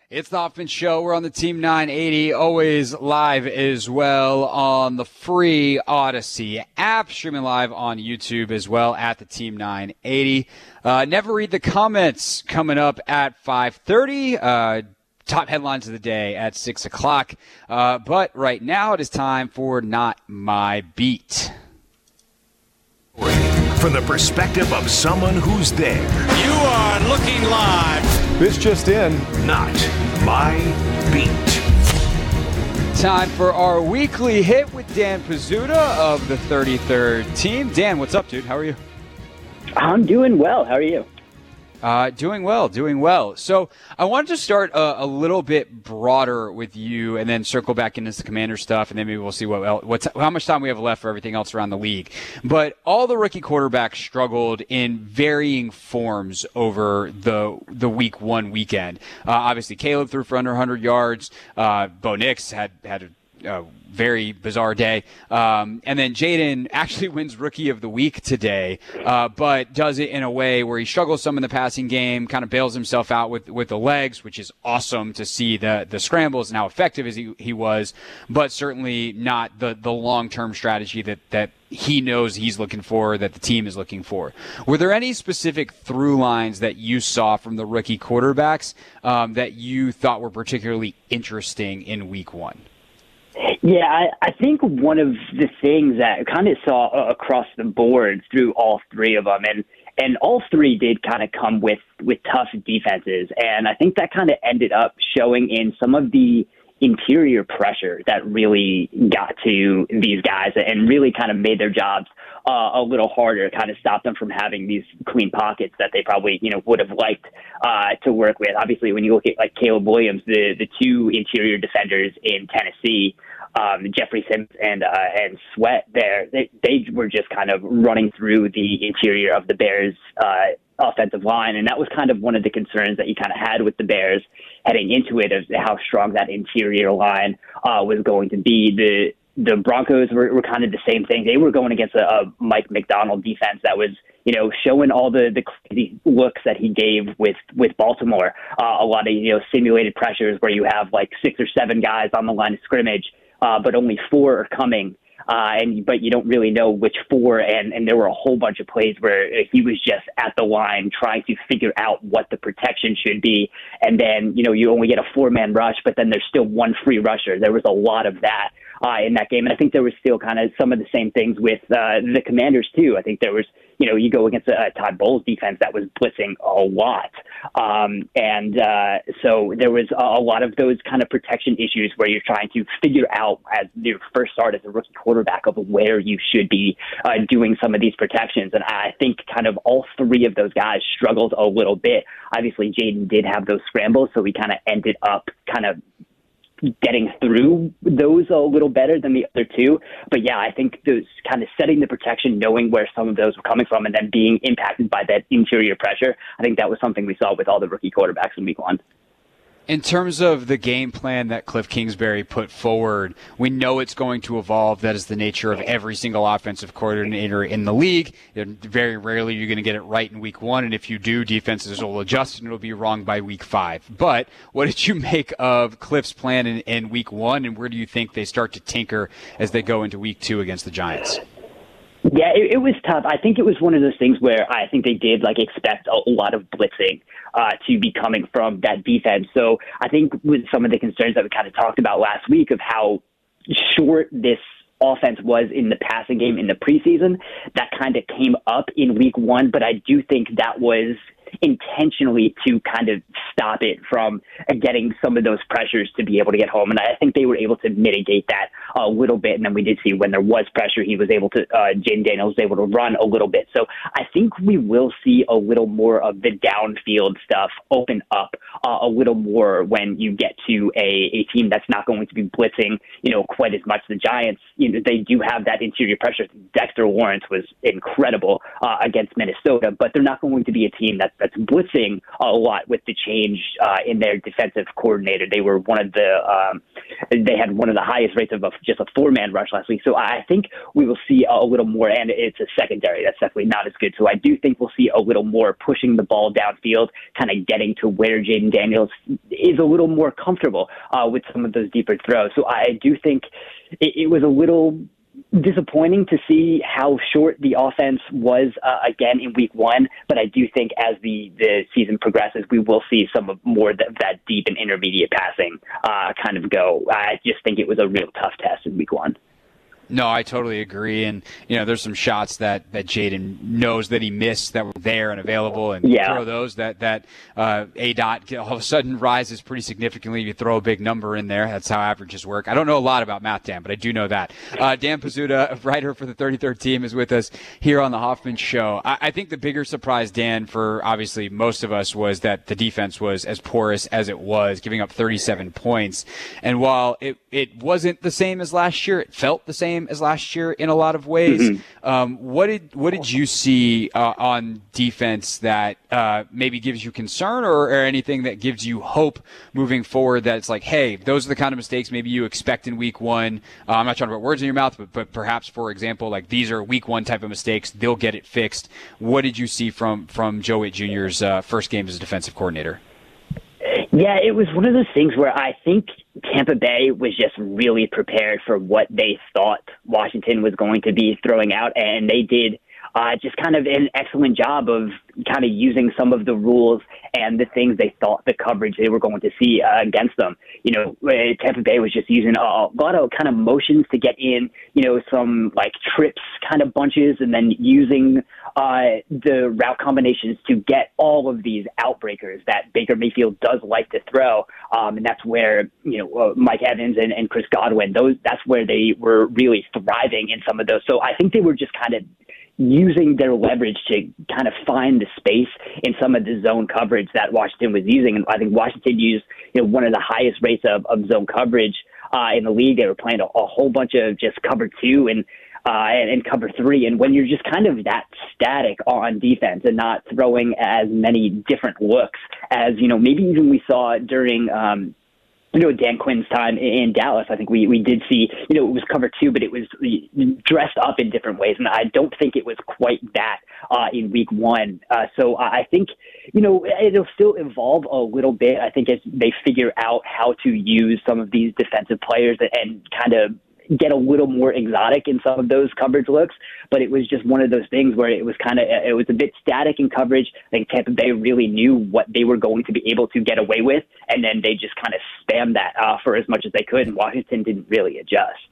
It's the Hoffman Show. We're on the Team 980, always live as well on the free Odyssey app, streaming live on YouTube as well at the Team 980. Never read the comments coming up at 5:30. Top headlines of the day at 6 o'clock. But right now it is time for Not My Beat. From the perspective of someone who's there. You are looking live. This just in. Not My Beat. Time for our weekly hit with Dan Pizzuta of the 33rd Team. Dan, what's up, dude? How are you? I'm doing well. How are you? Doing well. So I wanted to start a little bit broader with you and then circle back into the Commander stuff, and then maybe we'll see how much time we have left for everything else around the league. But all the rookie quarterbacks struggled in varying forms over the week one weekend. Obviously, Caleb threw for under 100 yards. Bo Nix had a very bizarre day. And then Jaden actually wins Rookie of the Week today, but does it in a way where he struggles some in the passing game, kind of bails himself out with the legs, which is awesome to see the scrambles and how effective as he was, but certainly not the long-term strategy that he knows he's looking for, that the team is looking for. Were there any specific through lines that you saw from the rookie quarterbacks that you thought were particularly interesting in week one? Yeah, I think one of the things that I kind of saw across the board through all three of them, and all three did kind of come with tough defenses, and I think that kind of ended up showing in some of the interior pressure that really got to these guys and really kind of made their jobs a little harder, kind of stopped them from having these clean pockets that they probably, would have liked to work with. Obviously, when you look at like Caleb Williams, the two interior defenders in Tennessee, Jeffrey Sims and Sweat there, they were just kind of running through the interior of the Bears offensive line. And that was kind of one of the concerns that you kind of had with the Bears heading into it, of how strong that interior line was going to be. The Broncos were kind of the same thing. They were going against a Mike McDonald defense that was, showing all the crazy looks that he gave with Baltimore. A lot of, simulated pressures where you have like 6 or 7 guys on the line of scrimmage, but only 4 are coming. But you don't really know which 4, and there were a whole bunch of plays where he was just at the line trying to figure out what the protection should be, and then you only get a 4-man rush, but then there's still 1 free rusher. There was a lot of that in that game, and I think there was still kind of some of the same things with the Commanders too. I think there was, you go against a Todd Bowles defense that was blitzing a lot, so there was a lot of those kind of protection issues where you're trying to figure out as your first start as a rookie quarterback of where you should be doing some of these protections. And I think kind of all 3 of those guys struggled a little bit. Obviously, Jaden did have those scrambles, so he kind of ended up kind of getting through those a little better than the other 2. But yeah, I think those kind of setting the protection, knowing where some of those were coming from, and then being impacted by that interior pressure, I think that was something we saw with all the rookie quarterbacks in week one. In terms of the game plan that Cliff Kingsbury put forward, we know it's going to evolve. That is the nature of every single offensive coordinator in the league. Very rarely you're going to get it right in week 1, and if you do, defenses will adjust and it'll be wrong by week 5. But what did you make of Cliff's plan in week 1, and where do you think they start to tinker as they go into week 2 against the Giants? Yeah, it was tough. I think it was one of those things where I think they did expect a lot of blitzing to be coming from that defense. So I think with some of the concerns that we kind of talked about last week of how short this offense was in the passing game in the preseason, that kind of came up in week 1. But I do think that was intentionally to kind of stop it from getting some of those pressures to be able to get home. And I think they were able to mitigate that a little bit. And then we did see when there was pressure, he was able to, Jaden Daniels was able to run a little bit. So I think we will see a little more of the downfield stuff open up a little more when you get to a team that's not going to be blitzing, quite as much. The Giants, they do have that interior pressure. Dexter Lawrence was incredible against Minnesota, but they're not going to be a team that's that's blitzing a lot with the change in their defensive coordinator. They were they had one of the highest rates of just a 4-man rush last week. So I think we will see a little more, and it's a secondary that's definitely not as good. So I do think we'll see a little more pushing the ball downfield, kind of getting to where Jaden Daniels is a little more comfortable with some of those deeper throws. So I do think it was a little disappointing to see how short the offense was again in week 1, but I do think as the season progresses, we will see some of more of that deep and intermediate passing kind of go. I just think it was a real tough test in week 1. No, I totally agree. And, there's some shots that Jaden knows that he missed that were there and available. And throw those that A-Dot all of a sudden rises pretty significantly. You throw a big number in there. That's how averages work. I don't know a lot about math, Dan, but I do know that. Dan Pizzuta, writer for the 33rd Team, is with us here on the Hoffman Show. I think the bigger surprise, Dan, for obviously most of us was that the defense was as porous as it was, giving up 37 points. And while it wasn't the same as last year, it felt the same as last year in a lot of ways. What did you see on defense that maybe gives you concern or anything that gives you hope moving forward, that it's like, hey, those are the kind of mistakes maybe you expect in week 1? I'm not trying to put words in your mouth, but perhaps, for example, like these are week 1 type of mistakes. They'll get it fixed. What did you see from Joe Whitt Jr.'s first game as a defensive coordinator? Yeah, it was one of those things where I think Tampa Bay was just really prepared for what they thought Washington was going to be throwing out, and they did just kind of an excellent job of kind of using some of the rules and the things they thought the coverage they were going to see against them. Tampa Bay was just using a lot of kind of motions to get in, some like trips kind of bunches, and then using the route combinations to get all of these outbreakers that Baker Mayfield does like to throw. And that's where, Mike Evans and Chris Godwin, that's where they were really thriving in some of those. So I think they were just kind of using their leverage to kind of find the space in some of the zone coverage that Washington was using. And I think Washington used, one of the highest rates of zone coverage in the league. They were playing a whole bunch of just cover 2 and cover 3. And when you're just kind of that static on defense and not throwing as many different looks as, maybe even we saw during, Dan Quinn's time in Dallas, I think we did see, it was cover 2, but it was dressed up in different ways. And I don't think it was quite that in week 1. So I think, it'll still evolve a little bit. I think as they figure out how to use some of these defensive players and kind of get a little more exotic in some of those coverage looks, but it was just one of those things where it was a bit static in coverage. I think Tampa Bay really knew what they were going to be able to get away with, and then they just kind of spammed that for as much as they could, and Washington didn't really adjust.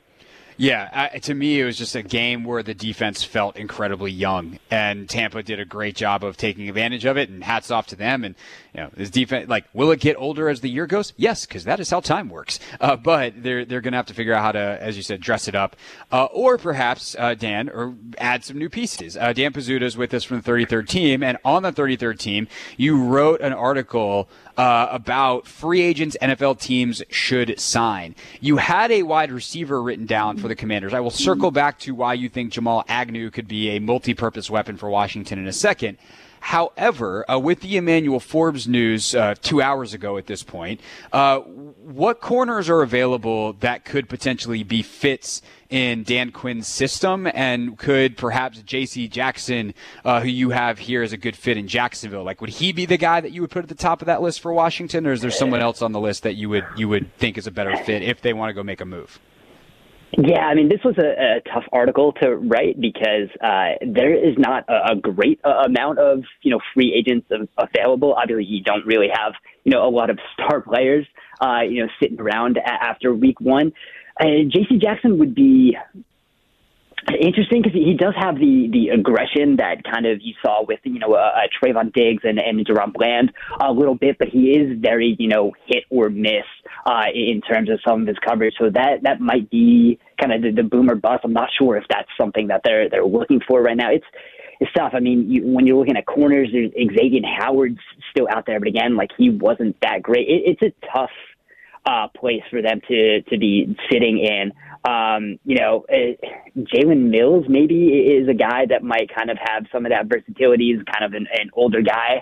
Yeah, to me, it was just a game where the defense felt incredibly young, and Tampa did a great job of taking advantage of it, and hats off to them. And, this defense, will it get older as the year goes? Yes, because that is how time works. But they're going to have to figure out how to, as you said, dress it up. Or perhaps, Dan, or add some new pieces. Dan Pizzuta is with us from the 33rd Team, and on the 33rd Team, you wrote an article about free agents NFL teams should sign. You had a wide receiver written down for the Commanders. I will circle back to why you think Jamal Agnew could be a multi-purpose weapon for Washington in a second. However, with the Emmanuel Forbes news 2 hours ago at this point, what corners are available that could potentially be fits in Dan Quinn's system, and could perhaps J.C. Jackson, who you have here as a good fit in Jacksonville, would he be the guy that you would put at the top of that list for Washington, or is there someone else on the list that you would think is a better fit if they want to go make a move? Yeah, I mean, this was a tough article to write because there is not a great amount of, free agents available. Obviously, you don't really have, a lot of star players, sitting around after week 1. J.C. Jackson would be interesting because he does have the aggression that kind of you saw with, Trayvon Diggs and Jerome Bland a little bit, but he is very, hit or miss in terms of some of his coverage. So that might be kind of the boom or bust. I'm not sure if that's something that they're looking for right now. It's tough. I mean, when you're looking at corners, Xavier Howard's still out there, but again, he wasn't that great. It's a tough place for them to be sitting in. Jalen Mills maybe is a guy that might kind of have some of that versatility. He's kind of an older guy.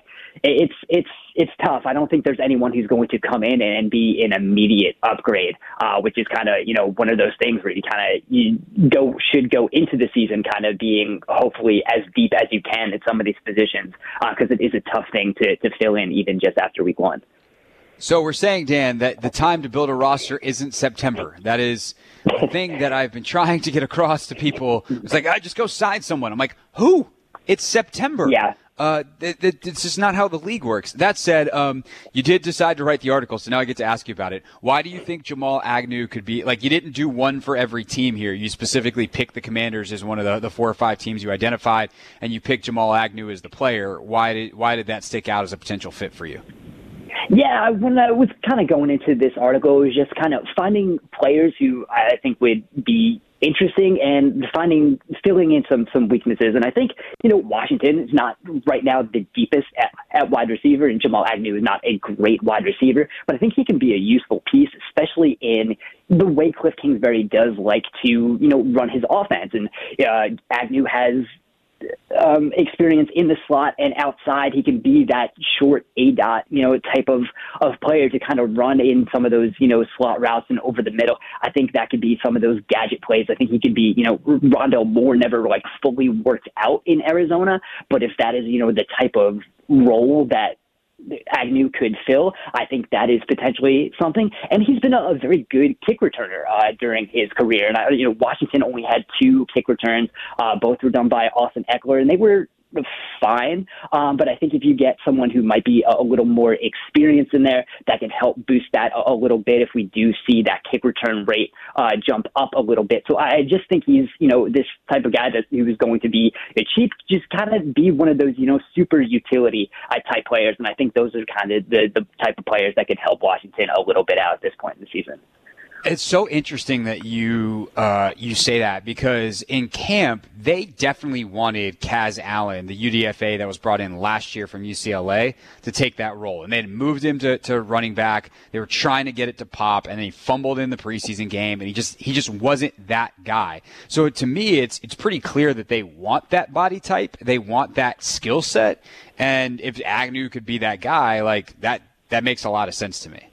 It's tough. I don't think there's anyone who's going to come in and be an immediate upgrade, which is kind of, one of those things where you should go into the season kind of being hopefully as deep as you can at some of these positions, because it is a tough thing to fill in even just after week one. So we're saying, Dan, that the time to build a roster isn't September. That is a thing that I've been trying to get across to people. It's like, I just go sign someone. I'm like, who? It's September. Yeah. It's just not how the league works. That said, you did decide to write the article, so now I get to ask you about it. Why do you think Jamal Agnew could be, like, you didn't do one for every team here. You specifically picked the Commanders as one of the 4 or 5 teams you identified, and you picked Jamal Agnew as the player. Why did that stick out as a potential fit for you? Yeah, when I was kind of going into this article, it was just kind of finding players who I think would be interesting and filling in some weaknesses. And I think, Washington is not right now the deepest at wide receiver, and Jamal Agnew is not a great wide receiver, but I think he can be a useful piece, especially in the way Cliff Kingsbury does like to, run his offense. And Agnew has experience in the slot and outside. He can be that short A-dot, type of player to kind of run in some of those, slot routes and over the middle. I think that could be some of those gadget plays. I think he could be, Rondale Moore never fully worked out in Arizona, but if that is, the type of role that Agnew could fill, I think that is potentially something. And he's been a very good kick returner during his career. And Washington only had 2 kick returns. Both were done by Austin Eckler, and they were fine. But I think if you get someone who might be a little more experienced in there, that can help boost that a little bit if we do see that kick return rate jump up a little bit. So I just think he's, this type of guy that he was going to be cheap, just kind of be one of those, super utility type players. And I think those are kind of the type of players that could help Washington a little bit out at this point in the season. It's so interesting that you say that, because in camp, they definitely wanted Kaz Allen, the UDFA that was brought in last year from UCLA, to take that role. And they had moved him to running back. They were trying to get it to pop, and then he fumbled in the preseason game, and he just wasn't that guy. So to me, it's pretty clear that they want that body type. They want that skill set. And if Agnew could be that guy, like that makes a lot of sense to me.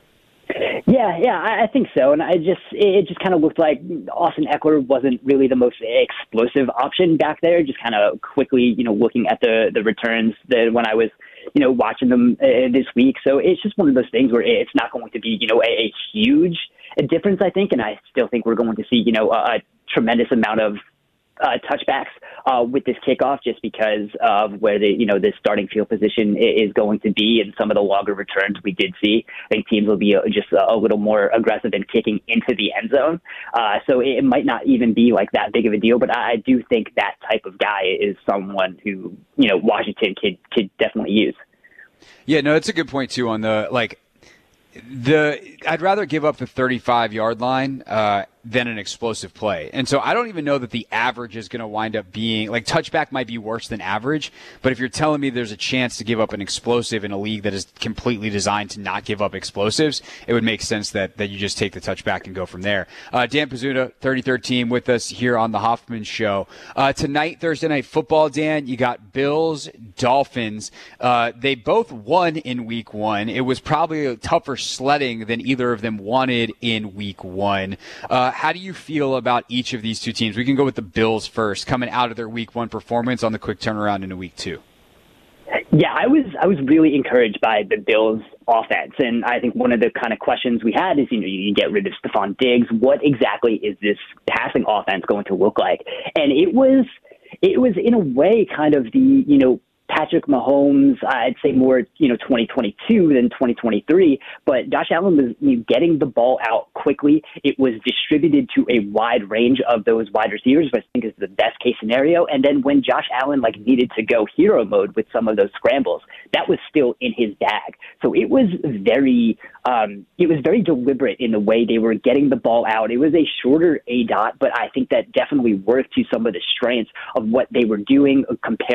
Yeah, I think so. And it just kind of looked like Austin Eckler wasn't really the most explosive option back there. Just kind of quickly, looking at the returns when I was, watching them this week. So it's just one of those things where it's not going to be, a huge difference, I think. And I still think we're going to see, a tremendous amount of touchbacks with this kickoff, just because of where the starting field position is going to be, and some of the longer returns we did see. I think teams will be just a little more aggressive in kicking into the end zone. So it might not even be like that big of a deal, but I do think that type of guy is someone who, Washington could definitely use. Yeah, no, it's a good point too on I'd rather give up the 35-yard line than an explosive play. And so I don't even know that the average is going to wind up being, like, touchback might be worse than average, but if you're telling me there's a chance to give up an explosive in a league that is completely designed to not give up explosives, it would make sense that you just take the touchback and go from there. Dan Pizzuta, 33rd team, with us here on the Hoffman Show. Tonight, Thursday Night Football, Dan, you got Bills, Dolphins. They both won in Week 1. It was probably a tougher sledding than either of them wanted in Week 1. How do you feel about each of these two teams? We can go with the Bills first, coming out of their Week 1 performance on the quick turnaround into Week 2. Yeah, I was really encouraged by the Bills' offense, and I think one of the kind of questions we had is, you get rid of Stephon Diggs. What exactly is this passing offense going to look like? And it was in a way kind of the Patrick Mahomes, I'd say more, 2022 than 2023, but Josh Allen was getting the ball out quickly. It was distributed to a wide range of those wide receivers, which I think is the best case scenario. And then when Josh Allen needed to go hero mode with some of those scrambles, that was still in his bag. So it was very deliberate in the way they were getting the ball out. It was a shorter A-dot, but I think that definitely worked to some of the strengths of what they were doing compared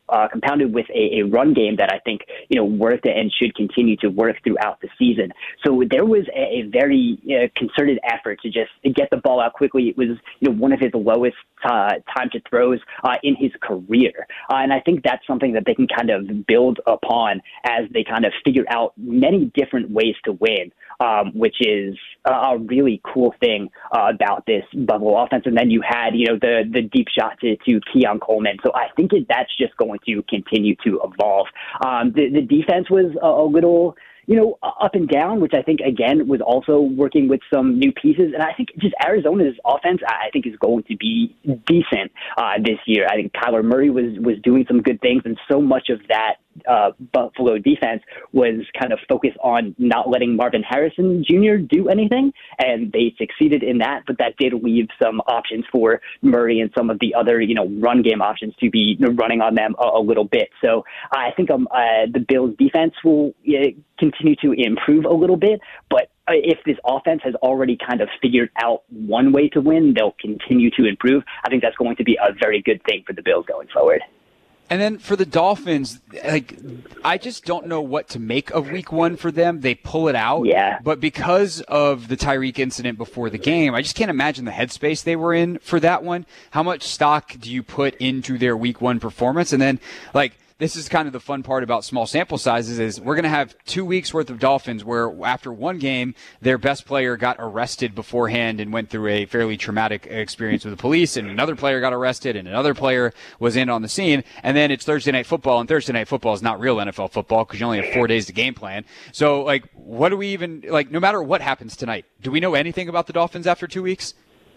compounded with a run game that I think, worked and should continue to work throughout the season. So there was a very concerted effort to just get the ball out quickly. It was, one of his lowest time to throws in his career. And I think that's something that they can kind of build upon as they kind of figure out many different ways to win, which is a really cool thing about this Buffalo offense. And then you had, the deep shot to Keon Coleman. So I think that's just going to continue to evolve. The defense was a little, up and down, which I think, again, was also working with some new pieces. And I think just Arizona's offense, I think, is going to be decent this year. I think Kyler Murray was doing some good things, and so much of that Buffalo defense was kind of focused on not letting Marvin Harrison Jr. do anything, and they succeeded in that, but that did leave some options for Murray and some of the other, run game options to be running on them a little bit. So I think the Bills defense will continue to improve a little bit, but if this offense has already kind of figured out one way to win, they'll continue to improve. I think that's going to be a very good thing for the Bills going forward. And then for the Dolphins, I just don't know what to make of week one for them. They pull it out. Yeah. But because of the Tyreek incident before the game, I just can't imagine the headspace they were in for that one. How much stock do you put into their week one performance? And then, this is kind of the fun part about small sample sizes is we're going to have 2 weeks worth of Dolphins where after one game, their best player got arrested beforehand and went through a fairly traumatic experience with the police, and another player got arrested and another player was in on the scene. And then it's Thursday Night Football, and Thursday Night Football is not real NFL football because you only have 4 days to game plan. So, what do we even, no matter what happens tonight, do we know anything about the Dolphins after 2 weeks?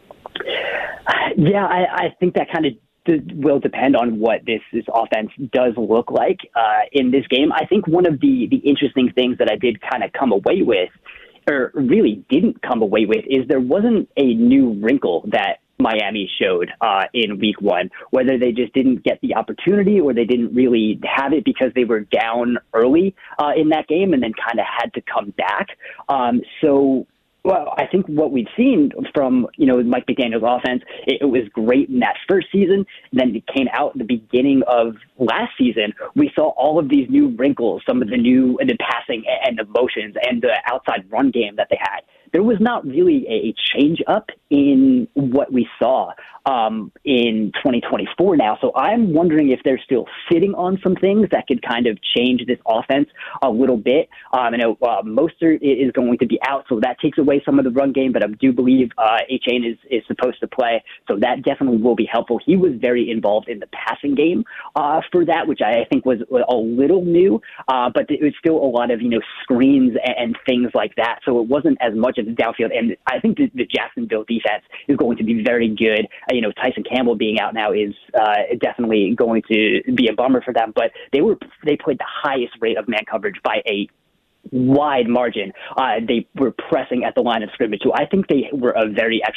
Yeah, I think that kind of will depend on what this offense does look like in this game. I think one of the interesting things that I did kind of come away with, or really didn't come away with, is there wasn't a new wrinkle that Miami showed in week one, whether they just didn't get the opportunity or they didn't really have it because they were down early in that game and then kind of had to come back. Well, I think what we've seen from, Mike McDaniel's offense, it was great in that first season. Then it came out at the beginning of last season. We saw all of these new wrinkles, some of the passing and the motions and the outside run game that they had. There was not really a change up in what we saw in 2024 now. So I'm wondering if they're still sitting on some things that could kind of change this offense a little bit. I know Mostert is going to be out, so that takes away some of the run game, but I do believe Achane is supposed to play, so that definitely will be helpful. He was very involved in the passing game for that, which I think was a little new, but it was still a lot of, screens and things like that, so it wasn't as much of the downfield, and I think the Jacksonville defense is going to be very good. Tyson Campbell being out now is definitely going to be a bummer for them, but they played the highest rate of man coverage by a wide margin. They were pressing at the line of scrimmage, so I think they were a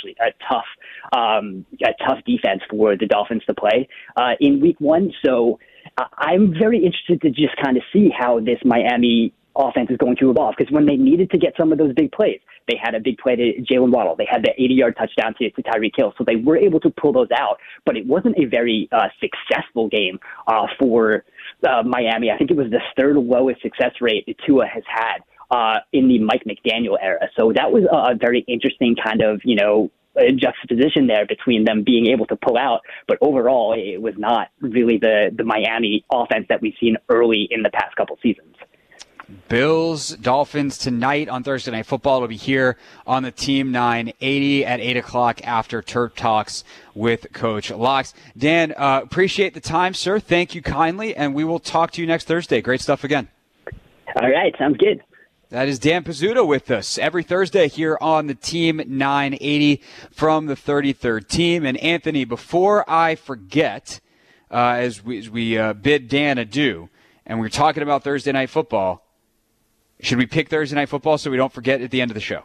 tough defense for the Dolphins to play in week one. So I'm very interested to just kind of see how this Miami offense is going to evolve, because when they needed to get some of those big plays, they had a big play to Jalen Waddle. They had the 80-yard touchdown to Tyreek Hill. So they were able to pull those out, but it wasn't a very successful game for Miami. I think it was the third lowest success rate Tua has had in the Mike McDaniel era. So that was a very interesting kind of, a juxtaposition there between them being able to pull out, but overall it was not really the Miami offense that we've seen early in the past couple seasons. Bills, Dolphins tonight on Thursday Night Football. It'll be here on the Team 980 at 8 o'clock after Turf Talks with Coach Locks. Dan, appreciate the time, sir. Thank you kindly, and we will talk to you next Thursday. Great stuff again. All right, sounds good. That is Dan Pizzuto with us every Thursday here on the Team 980 from the 33rd team. And Anthony, before I forget, as we bid Dan adieu, and we're talking about Thursday Night Football, should we pick Thursday Night Football so we don't forget at the end of the show?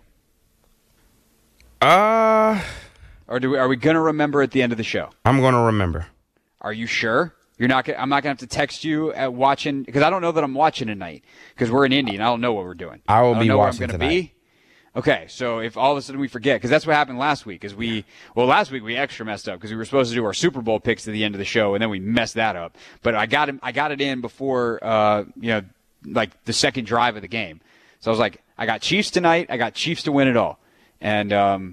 Or are we going to remember at the end of the show? I'm going to remember. Are you sure? I'm not going to have to text you at watching, because I don't know that I'm watching tonight, because we're in Indy and I don't know what we're doing. I will be watching where I'm going to tonight. be. Okay, so if all of a sudden we forget, because that's what happened last week, last week we extra messed up because we were supposed to do our Super Bowl picks at the end of the show, and then we messed that up. But I got it in before, like the second drive of the game. So I was like, I got Chiefs tonight. I got Chiefs to win it all, and then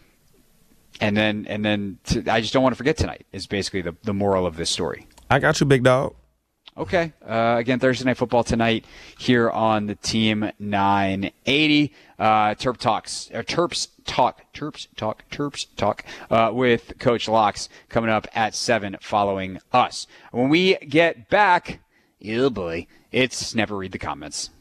I just don't want to forget tonight. Is basically the moral of this story. I got you, big dog. Okay. Again, Thursday Night Football tonight here on the Team 980. Terps talk with Coach Locks coming up at 7 following us. When we get back, oh boy, it's Never Read the Comments.